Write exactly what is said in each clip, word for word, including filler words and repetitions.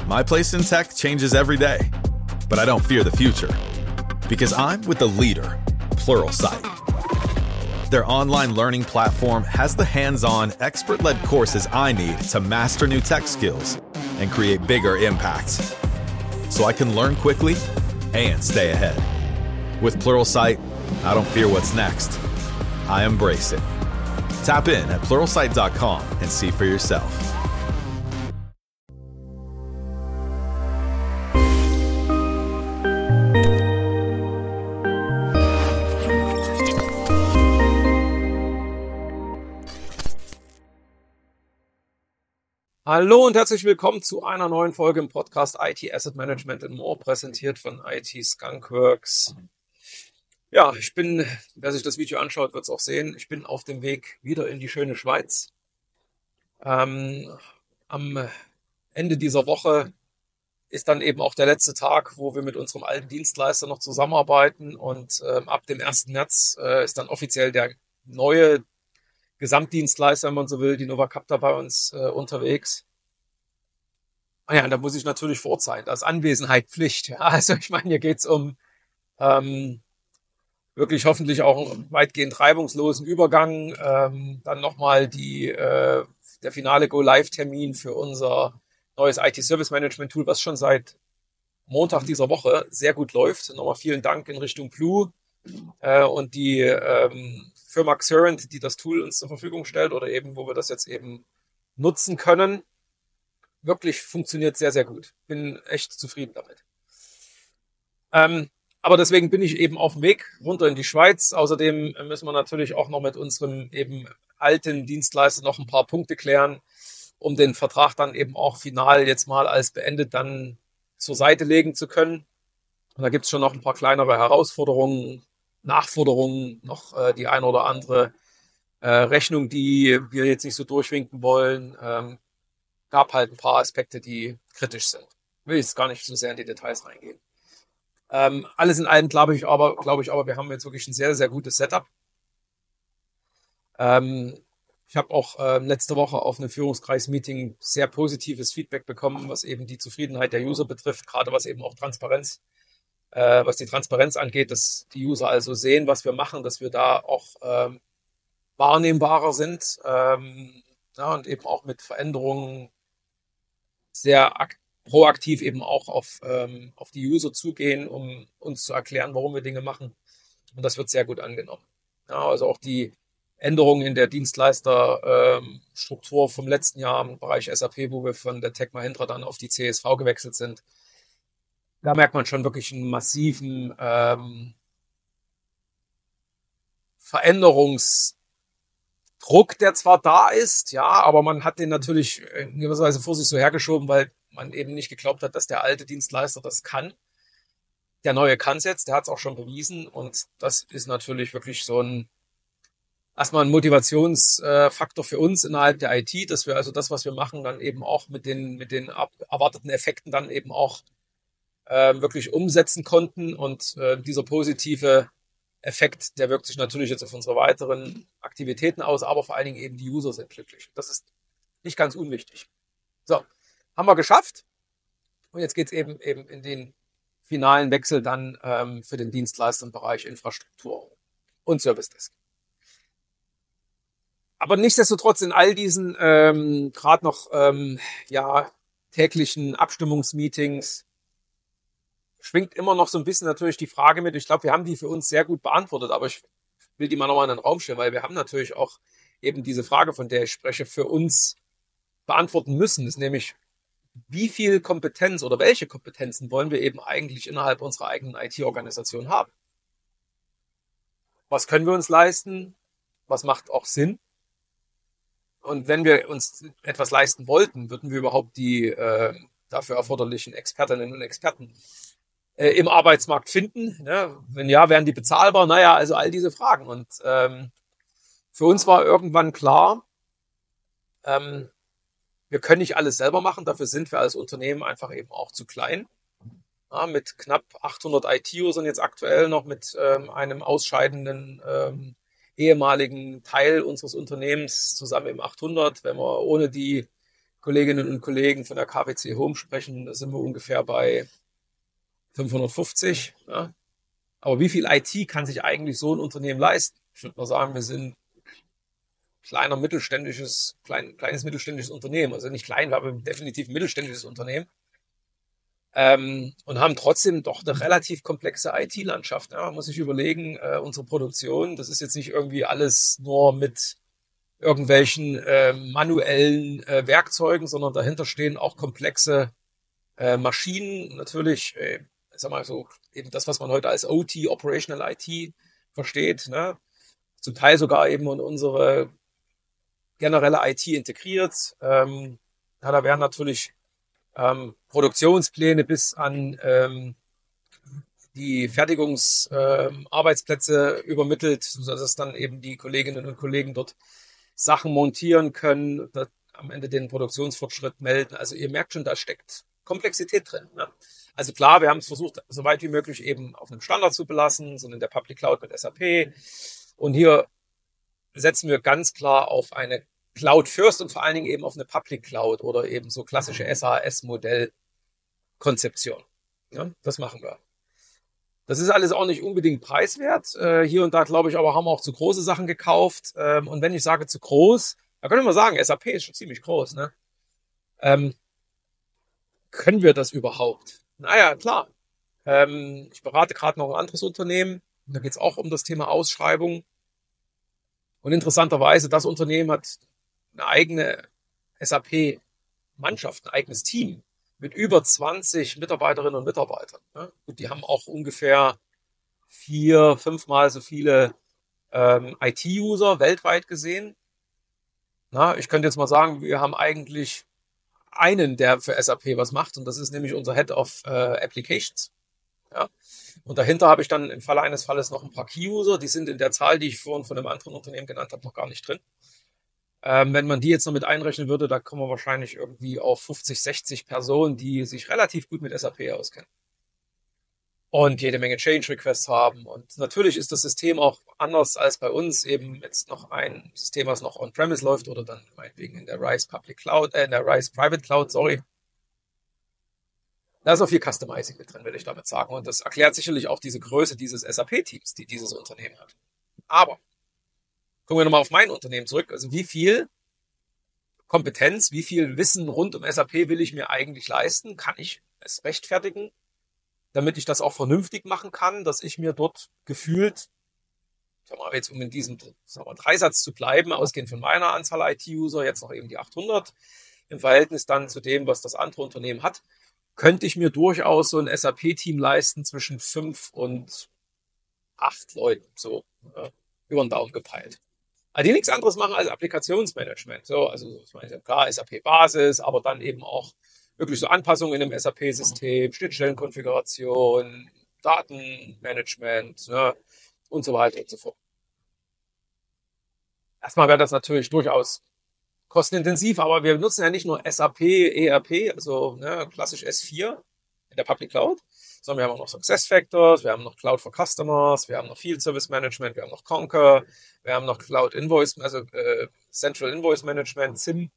My place in tech changes every day, but I don't fear the future because I'm with the leader, Pluralsight. Their online learning platform has the hands-on, expert-led courses I need to master new tech skills and create bigger impacts, so I can learn quickly and stay ahead. With Pluralsight, I don't fear what's next. I embrace it. Tap in at pluralsight dot com and see for yourself. Hallo und herzlich willkommen zu einer neuen Folge im Podcast I T Asset Management and More, präsentiert von I T Skunkworks. Ja, ich bin, wer sich das Video anschaut, wird es auch sehen, ich bin auf dem Weg wieder in die schöne Schweiz. Ähm, am Ende dieser Woche ist dann eben auch der letzte Tag, wo wir mit unserem alten Dienstleister noch zusammenarbeiten, und ähm, ab dem ersten März äh, ist dann offiziell der neue Gesamtdienstleister, wenn man so will, die Novacapta, bei uns äh, unterwegs. Ah ja, und da muss ich natürlich vor Ort sein. Da ist Anwesenheit Pflicht. Ja, also ich meine, hier geht's um ähm, wirklich hoffentlich auch einen weitgehend reibungslosen Übergang. Ähm, dann nochmal die äh, der finale Go-Live-Termin für unser neues I T-Service-Management-Tool, was schon seit Montag dieser Woche sehr gut läuft. Nochmal vielen Dank in Richtung Blue äh, und die ähm, Firma Xerent, die das Tool uns zur Verfügung stellt, oder eben, wo wir das jetzt eben nutzen können. Wirklich funktioniert sehr, sehr gut. Bin echt zufrieden damit. Ähm, aber deswegen bin ich eben auf dem Weg runter in die Schweiz. Außerdem müssen wir natürlich auch noch mit unserem eben alten Dienstleister noch ein paar Punkte klären, um den Vertrag dann eben auch final jetzt mal als beendet dann zur Seite legen zu können. Und da gibt es schon noch ein paar kleinere Herausforderungen, Nachforderungen, noch äh, die eine oder andere äh, Rechnung, die wir jetzt nicht so durchwinken wollen. Ähm, gab halt ein paar Aspekte, die kritisch sind. Will jetzt gar nicht so sehr in die Details reingehen. Ähm, alles in allem glaube ich aber, glaube ich aber, wir haben jetzt wirklich ein sehr, sehr gutes Setup. Ähm, ich habe auch äh, letzte Woche auf einem Führungskreis-Meeting sehr positives Feedback bekommen, was eben die Zufriedenheit der User betrifft, gerade was eben auch Transparenz Äh, was die Transparenz angeht, dass die User also sehen, was wir machen, dass wir da auch ähm, wahrnehmbarer sind, ähm, ja, und eben auch mit Veränderungen sehr ak- proaktiv eben auch auf, ähm, auf die User zugehen, um uns zu erklären, warum wir Dinge machen. Und das wird sehr gut angenommen. Ja, also auch die Änderungen in der Dienstleisterstruktur ähm, vom letzten Jahr im Bereich S A P, wo wir von der Tech Mahindra dann auf die C S V gewechselt sind, da merkt man schon wirklich einen massiven ähm, Veränderungsdruck, der zwar da ist, ja, aber man hat den natürlich in gewisser Weise vor sich so hergeschoben, weil man eben nicht geglaubt hat, dass der alte Dienstleister das kann. Der neue kann es jetzt, der hat es auch schon bewiesen, und das ist natürlich wirklich so ein erstmal ein Motivationsfaktor für uns innerhalb der I T, dass wir also das, was wir machen, dann eben auch mit den mit den erwarteten Effekten dann eben auch äh, wirklich umsetzen konnten. Und äh, dieser positive Effekt, der wirkt sich natürlich jetzt auf unsere weiteren Aktivitäten aus, aber vor allen Dingen eben die User sind glücklich. Das ist nicht ganz unwichtig. So, haben wir geschafft. Und jetzt geht es eben eben in den finalen Wechsel dann ähm, für den Dienstleister im Bereich Infrastruktur und Service Desk. Aber nichtsdestotrotz in all diesen ähm, gerade noch ähm, ja täglichen Abstimmungsmeetings schwingt immer noch so ein bisschen natürlich die Frage mit. Ich glaube, wir haben die für uns sehr gut beantwortet, aber ich will die mal nochmal in den Raum stellen, weil wir haben natürlich auch eben diese Frage, von der ich spreche, für uns beantworten müssen. Das ist nämlich, wie viel Kompetenz oder welche Kompetenzen wollen wir eben eigentlich innerhalb unserer eigenen I T-Organisation haben? Was können wir uns leisten? Was macht auch Sinn? Und wenn wir uns etwas leisten wollten, würden wir überhaupt die äh, dafür erforderlichen Expertinnen und Experten äh, im Arbeitsmarkt finden? Ne? Wenn ja, wären die bezahlbar? Naja, also all diese Fragen. Und ähm, für uns war irgendwann klar, ähm, wir können nicht alles selber machen. Dafür sind wir als Unternehmen einfach eben auch zu klein. Ja, mit knapp achthundert I T-Usern jetzt aktuell noch, mit ähm, einem ausscheidenden ähm, ehemaligen Teil unseres Unternehmens zusammen im achthundert. Wenn wir ohne die Kolleginnen und Kollegen von der K W C Home sprechen, da sind wir ungefähr bei fünfhundertfünfzig. Ja. Aber wie viel I T kann sich eigentlich so ein Unternehmen leisten? Ich würde mal sagen, wir sind kleiner mittelständisches, klein, kleines mittelständisches Unternehmen. Also nicht klein, aber definitiv ein mittelständisches Unternehmen. Ähm, und haben trotzdem doch eine relativ komplexe I T-Landschaft. Ja. Man muss sich überlegen, äh, unsere Produktion, das ist jetzt nicht irgendwie alles nur mit irgendwelchen äh, manuellen äh, Werkzeugen, sondern dahinter stehen auch komplexe äh, Maschinen. Natürlich, äh, ich sag mal so, eben das, was man heute als O T, Operational I T, versteht, ne? Zum Teil sogar eben in unsere generelle I T integriert. Ähm, ja, da werden natürlich ähm, Produktionspläne bis an ähm, die Fertigungsarbeitsplätze ähm, übermittelt, sodass dann eben die Kolleginnen und Kollegen dort Sachen montieren können, am Ende den Produktionsfortschritt melden. Also ihr merkt schon, da steckt Komplexität drin. Ne? Also klar, wir haben es versucht, so weit wie möglich eben auf einem Standard zu belassen, so in der Public Cloud mit S A P. Und hier setzen wir ganz klar auf eine Cloud First und vor allen Dingen eben auf eine Public Cloud oder eben so klassische S A S-Modell-Konzeption. Ja, das machen wir. Das ist alles auch nicht unbedingt preiswert. Äh, hier und da, glaube ich, aber haben wir auch zu große Sachen gekauft. Ähm, und wenn ich sage zu groß, da können wir sagen, S A P ist schon ziemlich groß. Ne? Ähm, können wir das überhaupt? Naja, klar. Ähm, ich berate gerade noch ein anderes Unternehmen. Da geht es auch um das Thema Ausschreibung. Und interessanterweise, das Unternehmen hat eine eigene S A P-Mannschaft, ein eigenes Team mit über zwanzig Mitarbeiterinnen und Mitarbeitern. Ne? Und die haben auch ungefähr vier, fünfmal so viele ähm, I T-User weltweit gesehen. Na, ich könnte jetzt mal sagen, wir haben eigentlich einen, der für S A P was macht, und das ist nämlich unser Head of äh, Applications. Ja? Und dahinter habe ich dann im Falle eines Falles noch ein paar Key-User, die sind in der Zahl, die ich vorhin von einem anderen Unternehmen genannt habe, noch gar nicht drin. Ähm, wenn man die jetzt noch mit einrechnen würde, da kommen wir wahrscheinlich irgendwie auf fünfzig, sechzig Personen, die sich relativ gut mit S A P auskennen. Und jede Menge Change-Requests haben. Und natürlich ist das System auch anders als bei uns, eben jetzt noch ein System, was noch on-premise läuft oder dann meinetwegen in der RISE Public Cloud, äh, in der RISE Private Cloud, sorry. Da ist auch viel Customizing mit drin, würde ich damit sagen. Und das erklärt sicherlich auch diese Größe dieses S A P-Teams, die dieses Unternehmen hat. Aber gucken wir nochmal auf mein Unternehmen zurück. Also wie viel Kompetenz, wie viel Wissen rund um S A P will ich mir eigentlich leisten? Kann ich es rechtfertigen, damit ich das auch vernünftig machen kann, dass ich mir dort gefühlt, sag mal, jetzt um in diesem sag mal, Dreisatz zu bleiben, ausgehend von meiner Anzahl I T-User, jetzt noch eben die achthundert, im Verhältnis dann zu dem, was das andere Unternehmen hat, könnte ich mir durchaus so ein S A P-Team leisten zwischen fünf und acht Leuten, so ja, über den Daumen gepeilt. Also die nichts anderes machen als Applikationsmanagement. So, also ich meine, klar, S A P-Basis, aber dann eben auch wirklich so Anpassungen in einem S A P-System, Schnittstellenkonfiguration, Datenmanagement, ja, und so weiter und so fort. Erstmal wäre das natürlich durchaus kostenintensiv, aber wir nutzen ja nicht nur S A P, E R P, also ne, klassisch S vier in der Public Cloud, sondern wir haben auch noch SuccessFactors, wir haben noch Cloud for Customers, wir haben noch Field Service Management, wir haben noch Concur, wir haben noch Cloud Invoice, also äh, Central Invoice Management, S I M,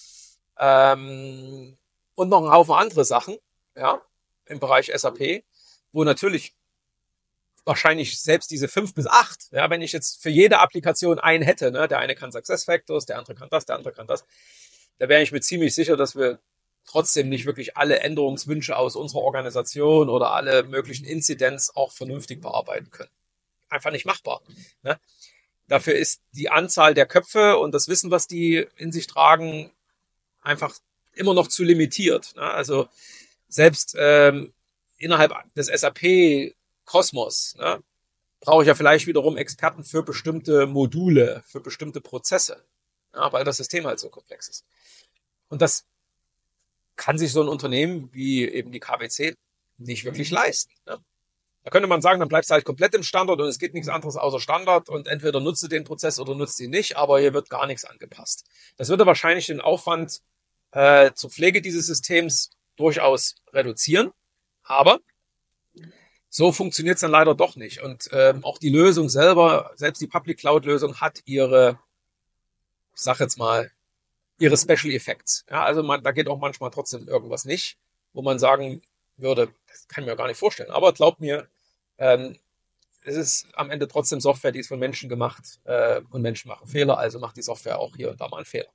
ähm, und noch ein Haufen andere Sachen, ja, im Bereich S A P, wo natürlich wahrscheinlich selbst diese fünf bis acht, ja, wenn ich jetzt für jede Applikation einen hätte, ne, der eine kann SuccessFactors, der andere kann das, der andere kann das, da wäre ich mir ziemlich sicher, dass wir trotzdem nicht wirklich alle Änderungswünsche aus unserer Organisation oder alle möglichen Inzidenz auch vernünftig bearbeiten können. Einfach nicht machbar. Ne? Dafür ist die Anzahl der Köpfe und das Wissen, was die in sich tragen, einfach immer noch zu limitiert. Ne? Also selbst ähm, innerhalb des S A P-Kosmos ne, brauche ich ja vielleicht wiederum Experten für bestimmte Module, für bestimmte Prozesse, ja, weil das System halt so komplex ist. Und das kann sich so ein Unternehmen wie eben die K W C nicht wirklich leisten. Ne? Da könnte man sagen, dann bleibst du halt komplett im Standard und es geht nichts anderes außer Standard und entweder nutzt du den Prozess oder nutzt ihn nicht, aber hier wird gar nichts angepasst. Das würde wahrscheinlich den Aufwand äh, zur Pflege dieses Systems durchaus reduzieren, aber so funktioniert es dann leider doch nicht. Und ähm, auch die Lösung selber, selbst die Public Cloud Lösung hat ihre, ich sag jetzt mal, ihre Special Effects. Ja, also man, da geht auch manchmal trotzdem irgendwas nicht, wo man sagen würde, das kann ich mir gar nicht vorstellen. Aber glaubt mir, ähm, es ist am Ende trotzdem Software, die ist von Menschen gemacht äh, und Menschen machen Fehler, also macht die Software auch hier und da mal einen Fehler.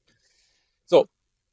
So,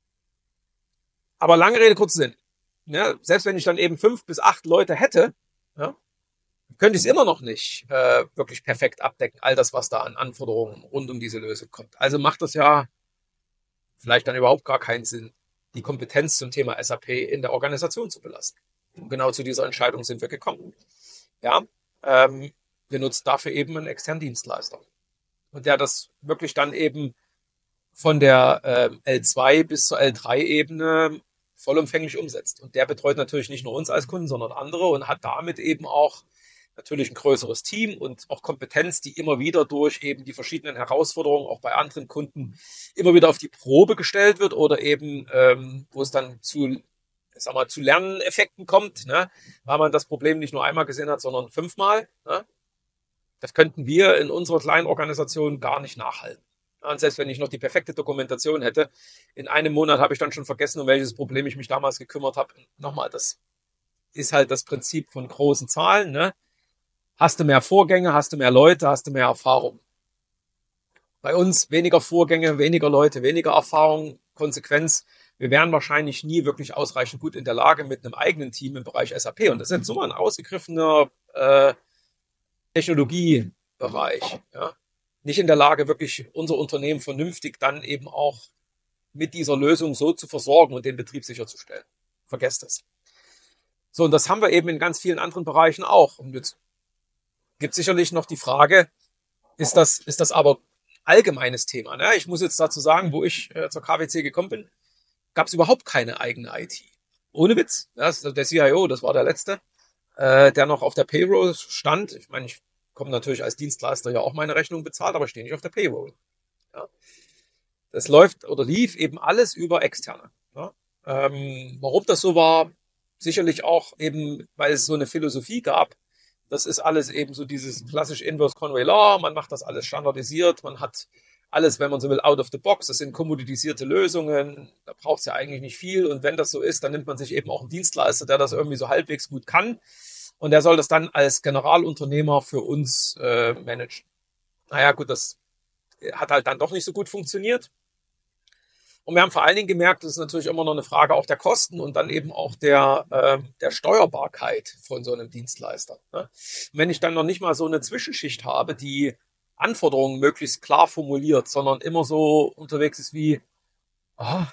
aber lange Rede, kurzer Sinn. Ja, selbst wenn ich dann eben fünf bis acht Leute hätte, ja, könnte ich es immer noch nicht äh, wirklich perfekt abdecken, all das, was da an Anforderungen rund um diese Lösung kommt. Also macht das ja vielleicht dann überhaupt gar keinen Sinn, die Kompetenz zum Thema S A P in der Organisation zu belassen. Und genau zu dieser Entscheidung sind wir gekommen. Ja, ähm, wir nutzen dafür eben einen externen Dienstleister. Und der das wirklich dann eben von der äh, L zwei bis zur L drei Ebene vollumfänglich umsetzt. Und der betreut natürlich nicht nur uns als Kunden, sondern andere und hat damit eben auch natürlich ein größeres Team und auch Kompetenz, die immer wieder durch eben die verschiedenen Herausforderungen auch bei anderen Kunden immer wieder auf die Probe gestellt wird oder eben, ähm, wo es dann zu, sag mal, zu Lerneffekten kommt, ne? Weil man das Problem nicht nur einmal gesehen hat, sondern fünfmal. Ne? Das könnten wir in unserer kleinen Organisation gar nicht nachhalten. Und selbst wenn ich noch die perfekte Dokumentation hätte, in einem Monat habe ich dann schon vergessen, um welches Problem ich mich damals gekümmert habe. Nochmal, das ist halt das Prinzip von großen Zahlen. Ne? Hast du mehr Vorgänge, hast du mehr Leute, hast du mehr Erfahrung. Bei uns weniger Vorgänge, weniger Leute, weniger Erfahrung, Konsequenz. Wir wären wahrscheinlich nie wirklich ausreichend gut in der Lage mit einem eigenen Team im Bereich S A P. Und das ist jetzt so ein ausgegriffener äh, Technologiebereich. Ja? Nicht in der Lage, wirklich unser Unternehmen vernünftig dann eben auch mit dieser Lösung so zu versorgen und den Betrieb sicherzustellen. Vergesst es. So, und das haben wir eben in ganz vielen anderen Bereichen auch. Und jetzt gibt es sicherlich noch die Frage, ist das, ist das aber allgemeines Thema? Ne? Ich muss jetzt dazu sagen, wo ich äh, zur K W C gekommen bin, gab es überhaupt keine eigene I T. Ohne Witz. Das, der C I O, das war der Letzte, äh, der noch auf der Payroll stand. Ich meine, ich komme natürlich als Dienstleister ja auch meine Rechnung bezahlt, aber stehe nicht auf der Payroll. Ja. Das läuft oder lief eben alles über Externe. Ja. Ähm, warum das so war, sicherlich auch eben, weil es so eine Philosophie gab. Das ist alles eben so dieses klassische Inverse Conway Law. Man macht das alles standardisiert. Man hat alles, wenn man so will, out of the box. Das sind kommoditisierte Lösungen. Da braucht es ja eigentlich nicht viel. Und wenn das so ist, dann nimmt man sich eben auch einen Dienstleister, der das irgendwie so halbwegs gut kann. Und der soll das dann als Generalunternehmer für uns äh, managen. Naja, gut, das hat halt dann doch nicht so gut funktioniert. Und wir haben vor allen Dingen gemerkt, das ist natürlich immer noch eine Frage auch der Kosten und dann eben auch der, äh, der Steuerbarkeit von so einem Dienstleister. Ne? Und wenn ich dann noch nicht mal so eine Zwischenschicht habe, die Anforderungen möglichst klar formuliert, sondern immer so unterwegs ist wie, ah,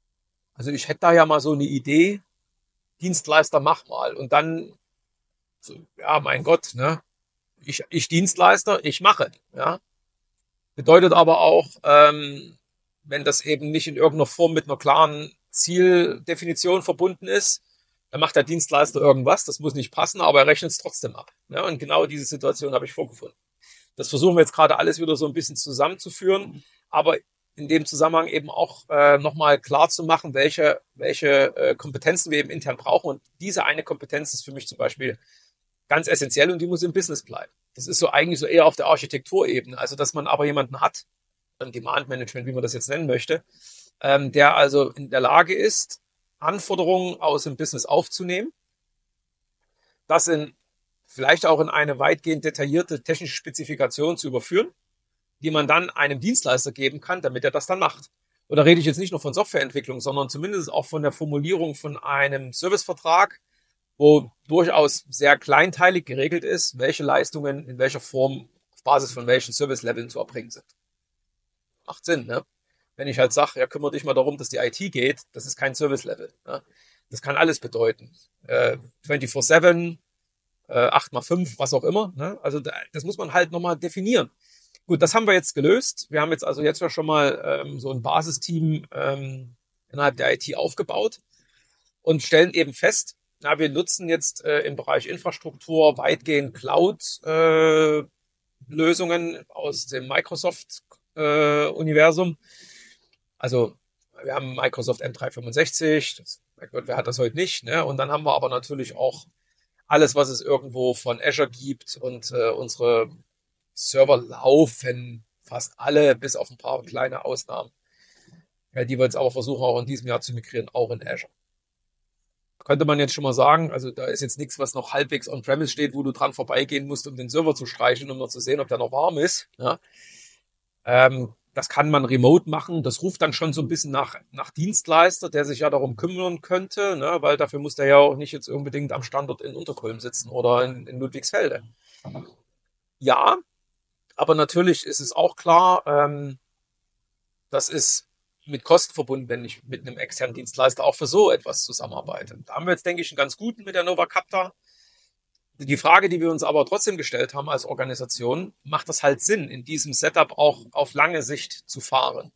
also ich hätte da ja mal so eine Idee, Dienstleister, mach mal. Und dann so, ja, mein Gott, ne? Ich, ich Dienstleister, ich mache, ja. Bedeutet aber auch, ähm, wenn das eben nicht in irgendeiner Form mit einer klaren Zieldefinition verbunden ist, dann macht der Dienstleister irgendwas, das muss nicht passen, aber er rechnet es trotzdem ab. Ne? Und genau diese Situation habe ich vorgefunden. Das versuchen wir jetzt gerade alles wieder so ein bisschen zusammenzuführen, aber in dem Zusammenhang eben auch äh, nochmal klar zu machen, welche, welche äh, Kompetenzen wir eben intern brauchen. Und diese eine Kompetenz ist für mich zum Beispiel ganz essentiell und die muss im Business bleiben. Das ist so eigentlich so eher auf der Architekturebene. Also, dass man aber jemanden hat, ein Demand-Management, wie man das jetzt nennen möchte, ähm, der also in der Lage ist, Anforderungen aus dem Business aufzunehmen, das in vielleicht auch in eine weitgehend detaillierte technische Spezifikation zu überführen, die man dann einem Dienstleister geben kann, damit er das dann macht. Und da rede ich jetzt nicht nur von Softwareentwicklung, sondern zumindest auch von der Formulierung von einem Servicevertrag, wo durchaus sehr kleinteilig geregelt ist, welche Leistungen in welcher Form auf Basis von welchen Service-Leveln zu erbringen sind. Macht Sinn, ne? Wenn ich halt sage, ja, kümmere dich mal darum, dass die I T geht, das ist kein Service-Level. Ne? Das kann alles bedeuten. Äh, vierundzwanzig sieben, äh, acht mal fünf, was auch immer. Ne? Also da, das muss man halt nochmal definieren. Gut, das haben wir jetzt gelöst. Wir haben jetzt also jetzt schon mal ähm, so ein Basisteam ähm, innerhalb der I T aufgebaut und stellen eben fest, na, wir nutzen jetzt äh, im Bereich Infrastruktur weitgehend Cloud-Lösungen äh, aus dem Microsoft-Universum. Äh, also wir haben Microsoft M dreihundertfünfundsechzig, das, mein Gott, wer hat das heute nicht? Ne? Und dann haben wir aber natürlich auch alles, was es irgendwo von Azure gibt und äh, unsere Server laufen fast alle, bis auf ein paar kleine Ausnahmen, die wir jetzt aber versuchen auch in diesem Jahr zu migrieren, auch in Azure. Könnte man jetzt schon mal sagen, also da ist jetzt nichts, was noch halbwegs on-premise steht, wo du dran vorbeigehen musst, um den Server zu streicheln, um noch zu sehen, ob der noch warm ist. Ja. Ähm, das kann man remote machen. Das ruft dann schon so ein bisschen nach, nach Dienstleister, der sich ja darum kümmern könnte, ne, weil dafür muss der ja auch nicht jetzt unbedingt am Standort in Unterkulm sitzen oder in, in Ludwigsfelde. Ja, aber natürlich ist es auch klar, ähm, das ist mit Kosten verbunden, wenn ich mit einem externen Dienstleister auch für so etwas zusammenarbeite. Da haben wir jetzt, denke ich, einen ganz guten mit der Novacapta. Die Frage, die wir uns aber trotzdem gestellt haben als Organisation, macht das halt Sinn, in diesem Setup auch auf lange Sicht zu fahren?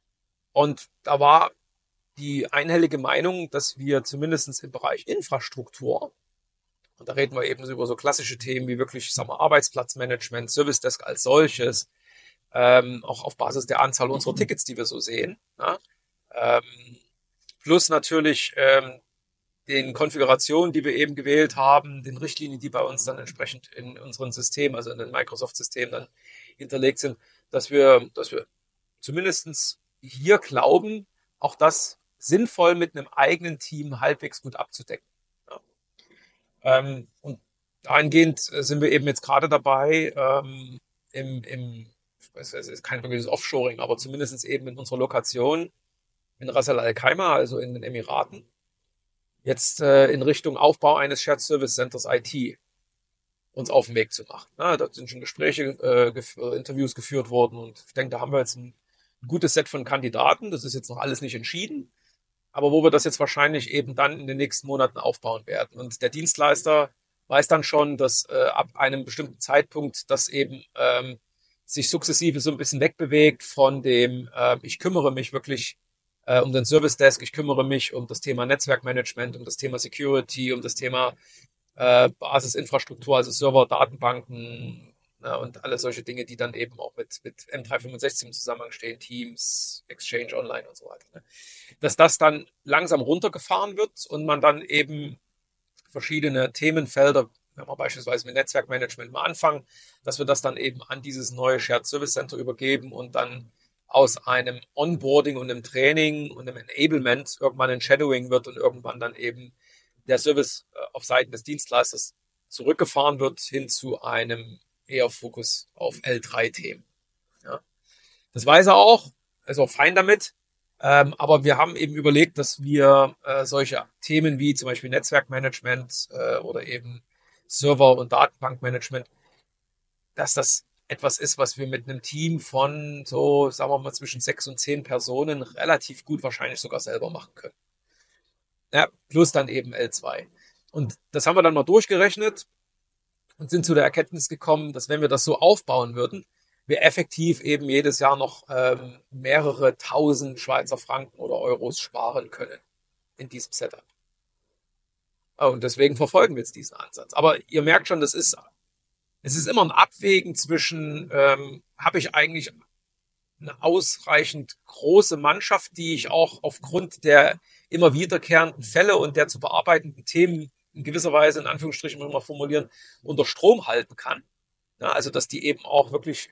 Und da war die einhellige Meinung, dass wir zumindest im Bereich Infrastruktur, und da reden wir eben über so klassische Themen wie wirklich, sagen wir, Arbeitsplatzmanagement, Service Desk als solches, ähm, auch auf Basis der Anzahl unserer Tickets, die wir so sehen, ja, ähm, plus natürlich ähm, den Konfigurationen, die wir eben gewählt haben, den Richtlinien, die bei uns dann entsprechend in unseren Systemen, also in den Microsoft-Systemen dann hinterlegt sind, dass wir, dass wir zumindestens hier glauben, auch das sinnvoll mit einem eigenen Team halbwegs gut abzudecken. Ja. Ähm, und dahingehend sind wir eben jetzt gerade dabei, ähm, im, im es ist kein wirkliches Offshoring, aber zumindest eben in unserer Lokation in Ras Al Khaimah, also in den Emiraten, jetzt äh, in Richtung Aufbau eines Shared Service Centers I T uns auf den Weg zu machen. Ja, da sind schon Gespräche, äh, gef Interviews geführt worden und ich denke, da haben wir jetzt ein, ein gutes Set von Kandidaten. Das ist jetzt noch alles nicht entschieden, aber wo wir das jetzt wahrscheinlich eben dann in den nächsten Monaten aufbauen werden. Und der Dienstleister weiß dann schon, dass äh, ab einem bestimmten Zeitpunkt das eben ähm, sich sukzessive so ein bisschen wegbewegt von dem, äh, ich kümmere mich wirklich äh, um den Service Desk, ich kümmere mich um das Thema Netzwerkmanagement, um das Thema Security, um das Thema äh, Basisinfrastruktur, also Server, Datenbanken äh, und alle solche Dinge, die dann eben auch mit, mit M drei fünfundsechzig im Zusammenhang stehen, Teams, Exchange Online und so weiter. Ne? Dass das dann langsam runtergefahren wird und man dann eben verschiedene Themenfelder, wenn wir beispielsweise mit Netzwerkmanagement mal anfangen, dass wir das dann eben an dieses neue Shared Service Center übergeben und dann aus einem Onboarding und einem Training und einem Enablement irgendwann ein Shadowing wird und irgendwann dann eben der Service auf Seiten des Dienstleisters zurückgefahren wird hin zu einem eher Fokus auf L drei Themen. Ja. Das weiß er auch, ist auch fein damit. Ähm, aber wir haben eben überlegt, dass wir äh, solche Themen wie zum Beispiel Netzwerkmanagement äh, oder eben Server- und Datenbankmanagement, dass das etwas ist, was wir mit einem Team von so, sagen wir mal, zwischen sechs und zehn Personen relativ gut wahrscheinlich sogar selber machen können. Ja, plus dann eben L zwei. Und das haben wir dann mal durchgerechnet und sind zu der Erkenntnis gekommen, dass wenn wir das so aufbauen würden, wir effektiv eben jedes Jahr noch ähm, mehrere tausend Schweizer Franken oder Euros sparen können in diesem Setup. Und deswegen verfolgen wir jetzt diesen Ansatz. Aber ihr merkt schon, das ist, es ist immer ein Abwägen zwischen, ähm, habe ich eigentlich eine ausreichend große Mannschaft, die ich auch aufgrund der immer wiederkehrenden Fälle und der zu bearbeitenden Themen in gewisser Weise, in Anführungsstrichen, muss man mal formulieren, unter Strom halten kann. Ja, also, dass die eben auch wirklich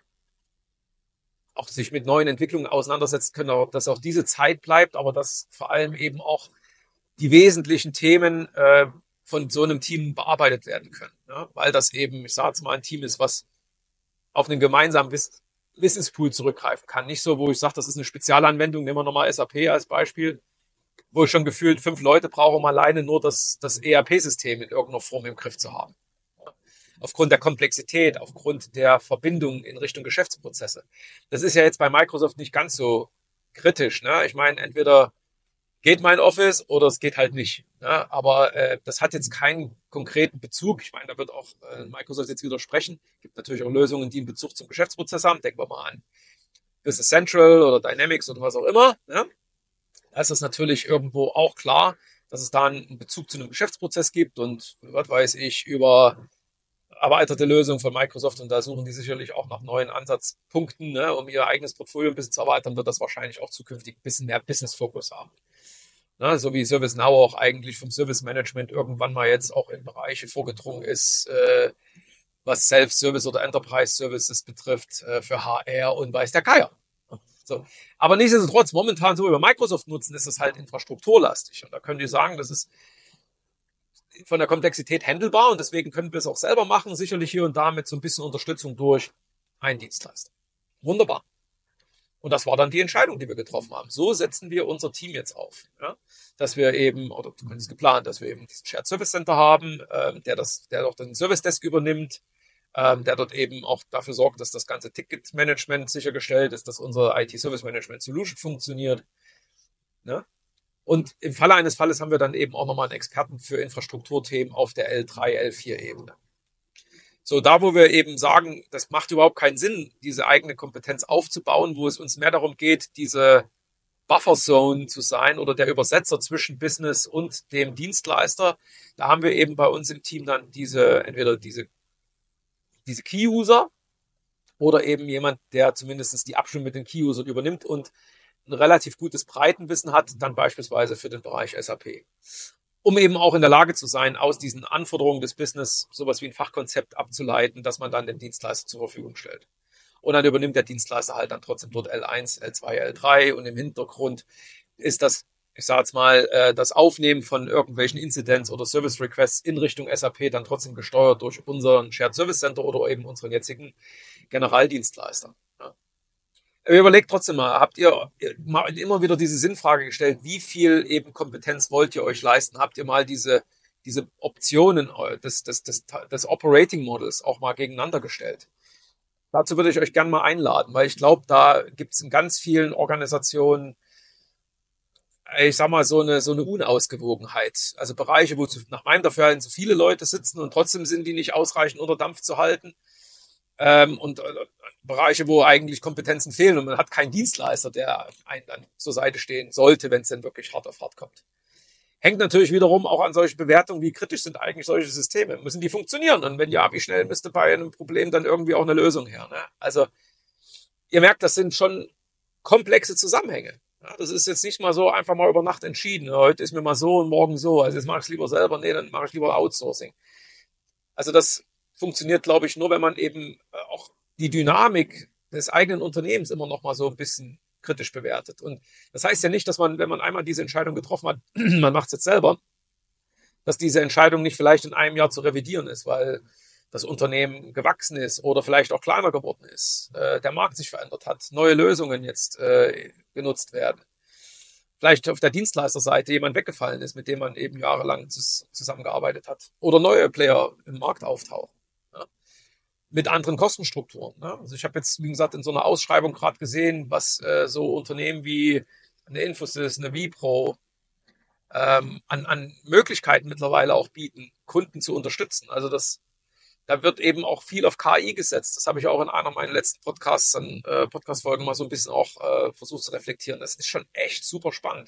auch sich mit neuen Entwicklungen auseinandersetzen können, dass auch diese Zeit bleibt, aber dass vor allem eben auch die wesentlichen Themen äh, von so einem Team bearbeitet werden können. Ja? Weil das eben, ich sage jetzt mal, ein Team ist, was auf einen gemeinsamen Wiss Wissenspool zurückgreifen kann. Nicht so, wo ich sage, das ist eine Spezialanwendung, nehmen wir nochmal S A P als Beispiel, wo ich schon gefühlt fünf Leute brauche, um alleine nur das, das E R P-System in irgendeiner Form im Griff zu haben. Ja? Aufgrund der Komplexität, aufgrund der Verbindung in Richtung Geschäftsprozesse. Das ist ja jetzt bei Microsoft nicht ganz so kritisch. Ne? Ich meine, entweder geht mein Office oder es geht halt nicht. Ja? Aber äh, das hat jetzt keinen konkreten Bezug. Ich meine, da wird auch äh, Microsoft jetzt widersprechen. Es gibt natürlich auch Lösungen, die einen Bezug zum Geschäftsprozess haben. Denken wir mal an Business Central oder Dynamics oder was auch immer. Ja? Da ist es natürlich irgendwo auch klar, dass es da einen Bezug zu einem Geschäftsprozess gibt und was weiß ich, über erweiterte Lösungen von Microsoft und da suchen die sicherlich auch nach neuen Ansatzpunkten, ne, um ihr eigenes Portfolio ein bisschen zu erweitern, wird das wahrscheinlich auch zukünftig ein bisschen mehr Business-Fokus haben. Ne, so wie ServiceNow auch eigentlich vom Service-Management irgendwann mal jetzt auch in Bereiche vorgedrungen ist, äh, was Self-Service oder Enterprise-Services betrifft, äh, für H R und weiß der Geier. So. Aber nichtsdestotrotz, momentan, so wie wir Microsoft nutzen, ist es halt infrastrukturlastig. Und da können die sagen, das ist von der Komplexität handelbar und deswegen können wir es auch selber machen, sicherlich hier und da mit so ein bisschen Unterstützung durch einen Dienstleister. Wunderbar. Und das war dann die Entscheidung, die wir getroffen haben. So setzen wir unser Team jetzt auf. Ja? Dass wir eben, oder zumindest geplant, dass wir eben diesen Shared Service Center haben, ähm, der das, der doch den Service Desk übernimmt, ähm, der dort eben auch dafür sorgt, dass das ganze Ticketmanagement sichergestellt ist, dass unser I T Service Management Solution funktioniert. Ne? Und im Falle eines Falles haben wir dann eben auch nochmal einen Experten für Infrastrukturthemen auf der L drei, L vier Ebene. So, da wo wir eben sagen, das macht überhaupt keinen Sinn, diese eigene Kompetenz aufzubauen, wo es uns mehr darum geht, diese Bufferzone zu sein oder der Übersetzer zwischen Business und dem Dienstleister, da haben wir eben bei uns im Team dann diese, entweder diese, diese Key-User oder eben jemand, der zumindest die Abstimmung mit den Key-Usern übernimmt und ein relativ gutes Breitenwissen hat, dann beispielsweise für den Bereich S A P. Um eben auch in der Lage zu sein, aus diesen Anforderungen des Business sowas wie ein Fachkonzept abzuleiten, das man dann dem Dienstleister zur Verfügung stellt. Und dann übernimmt der Dienstleister halt dann trotzdem dort L eins, L zwei, L drei und im Hintergrund ist das, ich sage jetzt mal, das Aufnehmen von irgendwelchen Incidents oder Service Requests in Richtung S A P dann trotzdem gesteuert durch unseren Shared Service Center oder eben unseren jetzigen Generaldienstleister. Überlegt trotzdem mal, habt ihr mal immer wieder diese Sinnfrage gestellt, wie viel eben Kompetenz wollt ihr euch leisten? Habt ihr mal diese, diese Optionen des, des, des, des Operating Models auch mal gegeneinander gestellt? Dazu würde ich euch gerne mal einladen, weil ich glaube, da gibt es in ganz vielen Organisationen, ich sag mal, so eine, so eine Unausgewogenheit. Also Bereiche, wo zu, nach meinem Dafürhalten so viele Leute sitzen und trotzdem sind die nicht ausreichend unter Dampf zu halten. Ähm, und äh, Bereiche, wo eigentlich Kompetenzen fehlen und man hat keinen Dienstleister, der einen dann zur Seite stehen sollte, wenn es denn wirklich hart auf hart kommt. Hängt natürlich wiederum auch an solchen Bewertungen, wie kritisch sind eigentlich solche Systeme. Müssen die funktionieren? Und wenn ja, wie schnell müsste bei einem Problem dann irgendwie auch eine Lösung her? Ne? Also ihr merkt, das sind schon komplexe Zusammenhänge. Ja, das ist jetzt nicht mal so einfach mal über Nacht entschieden. Heute ist mir mal so und morgen so. Also jetzt mache ich es lieber selber. Nee, dann mache ich lieber Outsourcing. Also das funktioniert, glaube ich, nur, wenn man eben auch die Dynamik des eigenen Unternehmens immer noch mal so ein bisschen kritisch bewertet. Und das heißt ja nicht, dass man, wenn man einmal diese Entscheidung getroffen hat, man macht es jetzt selber, dass diese Entscheidung nicht vielleicht in einem Jahr zu revidieren ist, weil das Unternehmen gewachsen ist oder vielleicht auch kleiner geworden ist, äh, der Markt sich verändert hat, neue Lösungen jetzt äh, genutzt werden. Vielleicht auf der Dienstleisterseite jemand weggefallen ist, mit dem man eben jahrelang zusammengearbeitet hat. Oder neue Player im Markt auftauchen. Ja. Mit anderen Kostenstrukturen. Ne? Also ich habe jetzt, wie gesagt, in so einer Ausschreibung gerade gesehen, was äh, so Unternehmen wie eine Infosys, eine Wipro ähm, an, an Möglichkeiten mittlerweile auch bieten, Kunden zu unterstützen. Also das, da wird eben auch viel auf K I gesetzt. Das habe ich auch in einer meiner letzten Podcasts, äh, Podcast-Folgen mal so ein bisschen auch äh, versucht zu reflektieren. Das ist schon echt super spannend.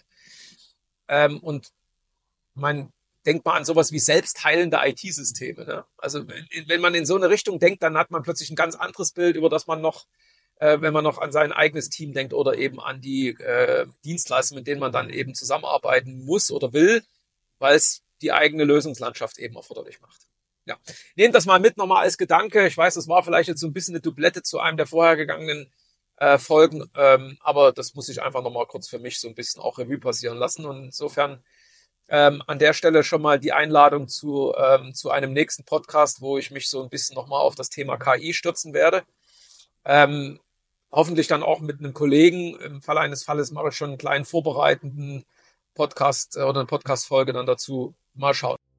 Ähm, und man denkt mal an sowas wie selbstheilende I T-Systeme. Ne? Also wenn man in so eine Richtung denkt, dann hat man plötzlich ein ganz anderes Bild, über das man noch, äh, wenn man noch an sein eigenes Team denkt oder eben an die äh, Dienstleister, mit denen man dann eben zusammenarbeiten muss oder will, weil es die eigene Lösungslandschaft eben erforderlich macht. Ja, nehmt das mal mit nochmal als Gedanke. Ich weiß, das war vielleicht jetzt so ein bisschen eine Doublette zu einem der vorher gegangenen äh, Folgen, ähm, aber das muss ich einfach nochmal kurz für mich so ein bisschen auch Revue passieren lassen. Und insofern ähm, an der Stelle schon mal die Einladung zu, ähm, zu einem nächsten Podcast, wo ich mich so ein bisschen nochmal auf das Thema K I stürzen werde. Ähm, hoffentlich dann auch mit einem Kollegen. Im Falle eines Falles mache ich schon einen kleinen vorbereitenden Podcast äh, oder eine Podcast-Folge dann dazu. Mal schauen.